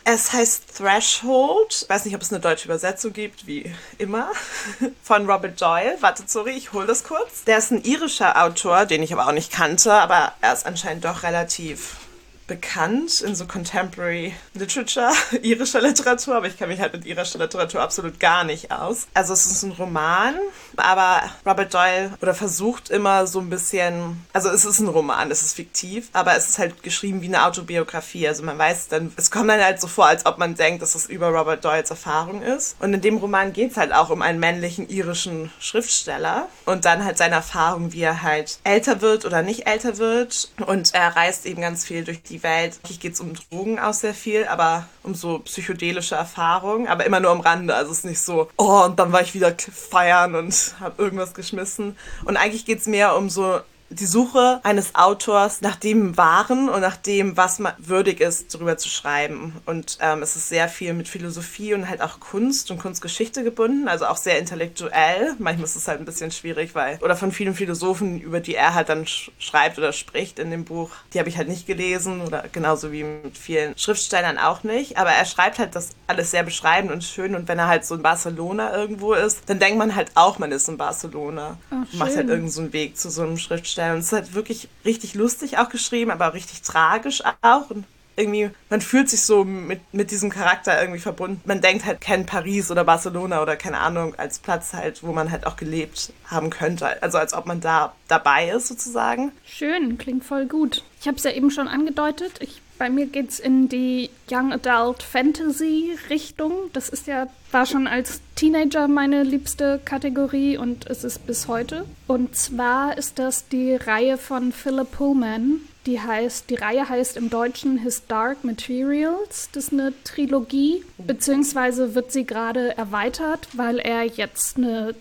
B: Es heißt Threshold. Ich weiß nicht, ob es eine deutsche Übersetzung gibt, wie immer. Von Robert Doyle. Wartet, sorry, ich hole das kurz. Der ist ein irischer Autor, den ich aber auch nicht kannte, aber er ist anscheinend doch relativ bekannt in so Contemporary Literature, irischer Literatur, aber ich kenne mich halt mit irischer Literatur absolut gar nicht aus. Also es ist ein Roman, aber Robert Doyle versucht immer so ein bisschen, also es ist ein Roman, es ist fiktiv, aber es ist halt geschrieben wie eine Autobiografie. Also man weiß dann, es kommt dann halt so vor, als ob man denkt, dass es über Robert Doyles Erfahrung ist. Und in dem Roman geht es halt auch um einen männlichen irischen Schriftsteller und dann halt seine Erfahrung, wie er halt älter wird oder nicht älter wird. Und er reist eben ganz viel durch die Welt. Eigentlich geht es um Drogen auch sehr viel, aber um so psychedelische Erfahrungen, aber immer nur am Rande. Also es ist nicht so, oh, und dann war ich wieder feiern und habe irgendwas geschmissen. Und eigentlich geht es mehr um so die Suche eines Autors nach dem Wahren und nach dem, was würdig ist, darüber zu schreiben. Und es ist sehr viel mit Philosophie und halt auch Kunst und Kunstgeschichte gebunden, also auch sehr intellektuell. Manchmal ist es halt ein bisschen schwierig, oder von vielen Philosophen, über die er halt dann schreibt oder spricht in dem Buch, die habe ich halt nicht gelesen oder genauso wie mit vielen Schriftstellern auch nicht. Aber er schreibt halt das alles sehr beschreibend und schön und wenn er halt so in Barcelona irgendwo ist, dann denkt man halt auch, man ist in Barcelona.
A: Oh,
B: macht halt irgend so einen Weg zu so einem Schriftsteller. Und es ist halt wirklich richtig lustig auch geschrieben, aber auch richtig tragisch auch. Und irgendwie, man fühlt sich so mit diesem Charakter irgendwie verbunden. Man denkt halt, kennt Paris oder Barcelona oder keine Ahnung, als Platz halt, wo man halt auch gelebt haben könnte. Also als ob man da dabei ist sozusagen.
A: Schön, klingt voll gut. Ich habe es ja eben schon angedeutet. Bei mir geht's in die Young Adult Fantasy Richtung. Das war schon als Teenager meine liebste Kategorie und es ist bis heute. Und zwar ist das die Reihe von Philip Pullman. Die Reihe heißt im Deutschen His Dark Materials. Das ist eine Trilogie, beziehungsweise wird sie gerade erweitert, weil er jetzt eine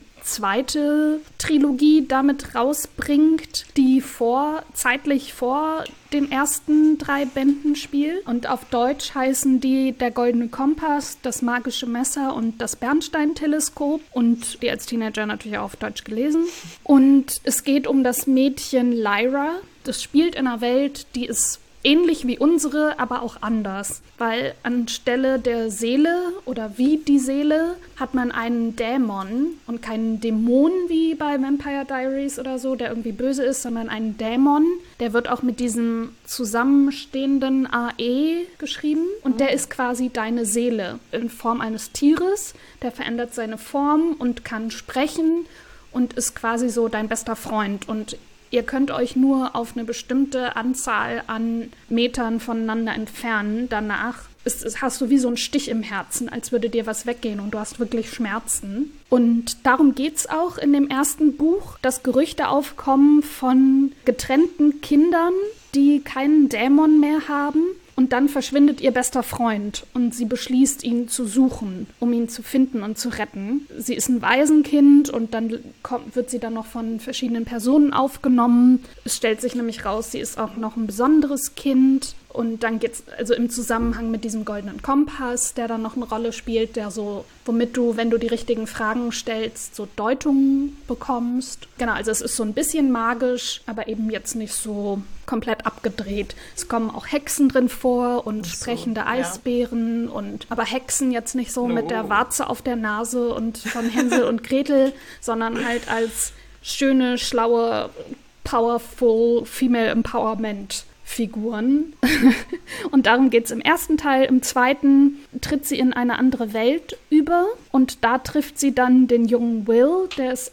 A: zweite Trilogie damit rausbringt, die zeitlich vor den ersten 3 Bänden spielt. Und auf Deutsch heißen die Der Goldene Kompass, Das magische Messer und Das Bernstein-Teleskop. Und die als Teenager natürlich auch auf Deutsch gelesen. Und es geht um das Mädchen Lyra. Das spielt in einer Welt, die ist ähnlich wie unsere, aber auch anders. Weil anstelle der Seele oder wie die Seele hat man einen Dämon und keinen Dämon wie bei Vampire Diaries oder so, der irgendwie böse ist, sondern einen Dämon. Der wird auch mit diesem zusammenstehenden AE geschrieben und der ist quasi deine Seele in Form eines Tieres. Der verändert seine Form und kann sprechen und ist quasi so dein bester Freund und ihr könnt euch nur auf eine bestimmte Anzahl an Metern voneinander entfernen. Danach hast du wie so einen Stich im Herzen, als würde dir was weggehen und du hast wirklich Schmerzen. Und darum geht's auch in dem ersten Buch, dass Gerüchte aufkommen von getrennten Kindern, die keinen Dämon mehr haben. Und dann verschwindet ihr bester Freund und sie beschließt, ihn zu suchen, um ihn zu finden und zu retten. Sie ist ein Waisenkind und dann wird sie dann noch von verschiedenen Personen aufgenommen. Es stellt sich nämlich raus, sie ist auch noch ein besonderes Kind. Und dann geht's also im Zusammenhang mit diesem goldenen Kompass, der dann noch eine Rolle spielt, der so, womit du, wenn du die richtigen Fragen stellst, so Deutungen bekommst. Genau, also es ist so ein bisschen magisch, aber eben jetzt nicht so komplett abgedreht. Es kommen auch Hexen drin vor und sprechende Eisbären aber Hexen jetzt nicht so mit der Warze auf der Nase und von Hänsel und Gretel, sondern halt als schöne, schlaue, powerful Female Empowerment Figuren. Und darum geht es im ersten Teil. Im zweiten tritt sie in eine andere Welt über und da trifft sie dann den jungen Will, ist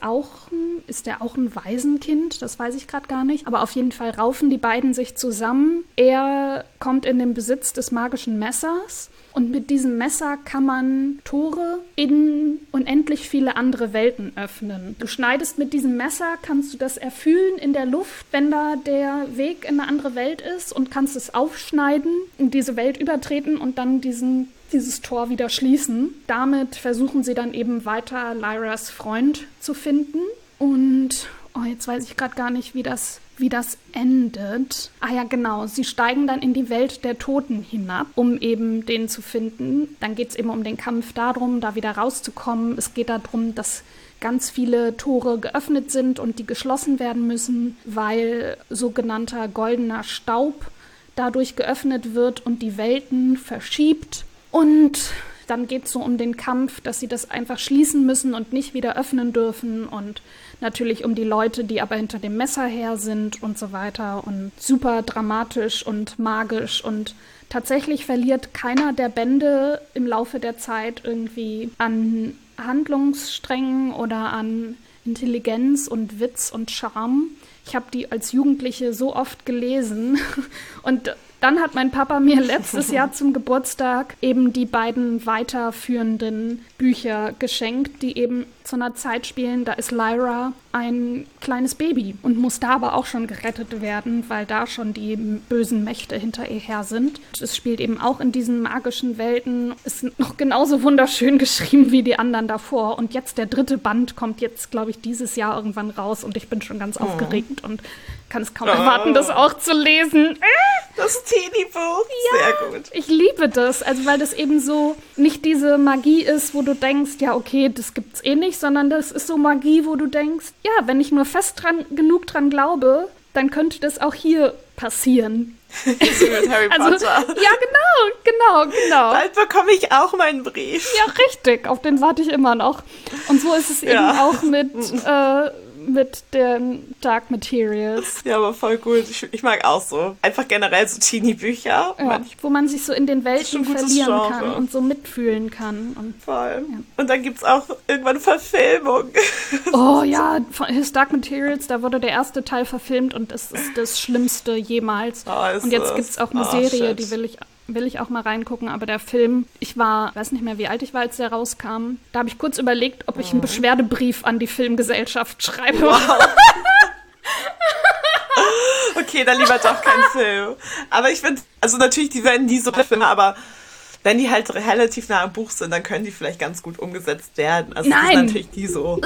A: der auch ein Waisenkind? Das weiß ich gerade gar nicht. Aber auf jeden Fall raufen die beiden sich zusammen. Er kommt in den Besitz des magischen Messers. Und mit diesem Messer kann man Tore in unendlich viele andere Welten öffnen. Du schneidest mit diesem Messer, kannst du das erfühlen in der Luft, wenn da der Weg in eine andere Welt ist und kannst es aufschneiden, in diese Welt übertreten und dann dieses Tor wieder schließen. Damit versuchen sie dann eben weiter Lyras Freund zu finden. Und jetzt weiß ich gerade gar nicht, wie das endet. Ah ja, genau. Sie steigen dann in die Welt der Toten hinab, um eben den zu finden. Dann geht es eben um den Kampf darum, da wieder rauszukommen. Es geht darum, dass ganz viele Tore geöffnet sind und die geschlossen werden müssen, weil sogenannter goldener Staub dadurch geöffnet wird und die Welten verschiebt. Und dann geht es so um den Kampf, dass sie das einfach schließen müssen und nicht wieder öffnen dürfen. Und natürlich um die Leute, die aber hinter dem Messer her sind und so weiter. Und super dramatisch und magisch. Und tatsächlich verliert keiner der Bände im Laufe der Zeit irgendwie an Handlungssträngen oder an Intelligenz und Witz und Charme. Ich habe die als Jugendliche so oft gelesen und dann hat mein Papa mir letztes Jahr zum Geburtstag eben die beiden weiterführenden Bücher geschenkt, die eben zu einer Zeit spielen, da ist Lyra ein kleines Baby und muss da aber auch schon gerettet werden, weil da schon die bösen Mächte hinter ihr her sind. Es spielt eben auch in diesen magischen Welten, ist noch genauso wunderschön geschrieben wie die anderen davor. Und jetzt der 3. Band kommt jetzt, glaube ich, dieses Jahr irgendwann raus und ich bin schon ganz aufgeregt und kann es kaum erwarten, das auch zu lesen.
B: Das Teenie-Buch, ja, sehr gut.
A: Ich liebe das, also weil das eben so nicht diese Magie ist, wo du denkst, ja okay, das gibt's eh nicht, sondern das ist so Magie, wo du denkst, ja, wenn ich nur genug dran glaube, dann könnte das auch hier passieren.
B: So mit Harry Potter.
A: Ja, genau.
B: Bald bekomme ich auch meinen Brief.
A: Ja, richtig, auf den warte ich immer noch. Und so ist es eben auch mit den Dark Materials.
B: Ja, aber voll gut. Ich mag auch so. Einfach generell so Teenie-Bücher.
A: Ja, wo man sich so in den Welten verlieren kann und so mitfühlen kann. Und,
B: voll. Ja. Und dann gibt es auch irgendwann Verfilmung.
A: Oh ja, von His Dark Materials, da wurde der erste Teil verfilmt und es ist das Schlimmste jemals. Und jetzt gibt es auch eine Serie, die will ich auch mal reingucken, aber der Film, weiß nicht mehr, wie alt ich war, als der rauskam. Da habe ich kurz überlegt, ob ich einen Beschwerdebrief an die Filmgesellschaft schreibe. Wow.
B: Okay, dann lieber doch kein Film. Aber ich finde, also natürlich, die werden nie so Filme, aber wenn die halt relativ nah am Buch sind, dann können die vielleicht ganz gut umgesetzt werden. Also das ist natürlich nie so.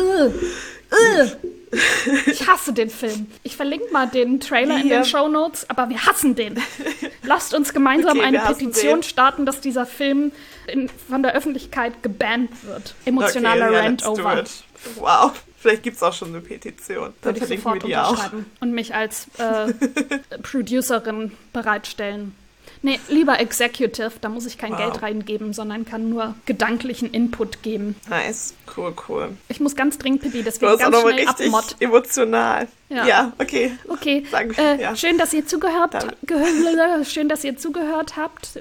A: Ich hasse den Film. Ich verlinke mal den Trailer in den Shownotes, aber wir hassen den. Lasst uns gemeinsam eine Petition starten, dass dieser Film von der Öffentlichkeit gebannt wird. Emotionaler Rant-Over.
B: Wow, vielleicht gibt es auch schon eine Petition. Dann verlinken wir die auch.
A: Und mich als Producerin bereitstellen. Nee, lieber Executive, da muss ich kein Geld reingeben, sondern kann nur gedanklichen Input geben.
B: Nice, cool.
A: Ich muss ganz dringend pipi, deswegen ganz schnell abmod.
B: Emotional. Ja, okay.
A: Schön, dass ihr zugehört habt.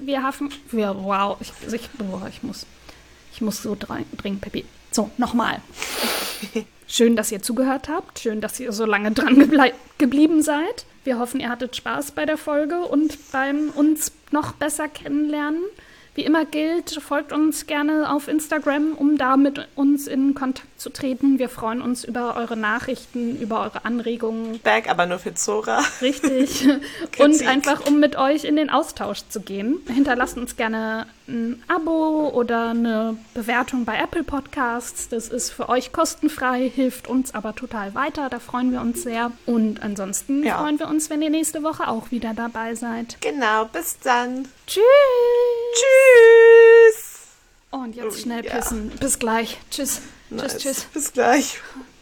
A: Ich muss so dringend pipi. So, nochmal. Schön, dass ihr zugehört habt. Schön, dass ihr so lange dran geblieben seid. Wir hoffen, ihr hattet Spaß bei der Folge und beim uns noch besser kennenlernen. Wie immer gilt, folgt uns gerne auf Instagram, um da mit uns in Kontakt zu treten. Wir freuen uns über eure Nachrichten, über eure Anregungen.
B: Back, aber nur für Zora.
A: Richtig. Und einfach, um mit euch in den Austausch zu gehen. Hinterlasst uns gerne ein Abo oder eine Bewertung bei Apple Podcasts. Das ist für euch kostenfrei, hilft uns aber total weiter. Da freuen wir uns sehr. Und ansonsten freuen wir uns, wenn ihr nächste Woche auch wieder dabei seid.
B: Genau, bis dann.
A: Tschüss.
B: Tschüss.
A: Und jetzt schnell pissen. Bis gleich. Tschüss.
B: Nice.
A: Tschüss.
B: Bis gleich.